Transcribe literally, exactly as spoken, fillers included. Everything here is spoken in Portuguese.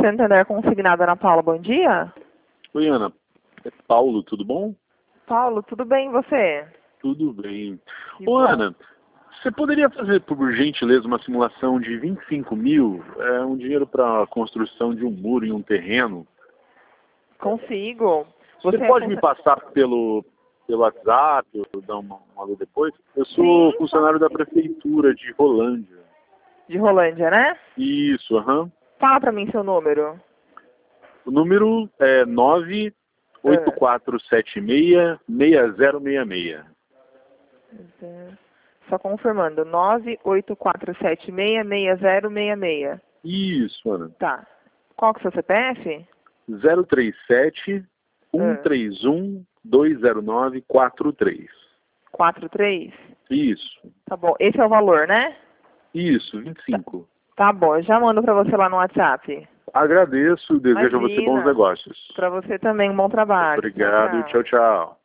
Santander Consignado, Ana Paula, bom dia. Oi, Ana. É Paulo, tudo bom? Paulo, tudo bem e você? Tudo bem. Que Ô, bom. Ana, você poderia fazer, por gentileza, uma simulação de vinte e cinco mil, é, um dinheiro para a construção de um muro em um terreno? Consigo. Você, é pode cons- me passar pelo, pelo WhatsApp, ou dar uma, uma luz depois? Eu sou Sim, funcionário da prefeitura de Rolândia. de Rolândia, né? Isso, aham. Fala pra mim seu número. O número é nove oito Ah. quatro sete seis, seis zero seis seis. Só confirmando, nove oito quatro sete seis, seis zero seis seis. Isso, Ana. Tá. Qual que é o seu C P F? zero três sete, um Ah. três um, dois zero nove, quatro três. quatro três? Isso, Tá bom. Esse é o valor, né? isso, vinte e cinco. Tá bom, eu já mando pra você lá no WhatsApp. Agradeço, desejo a você bons Imagina. negócios. Pra você também, um bom trabalho. Obrigado, Tchau, tchau. tchau, tchau.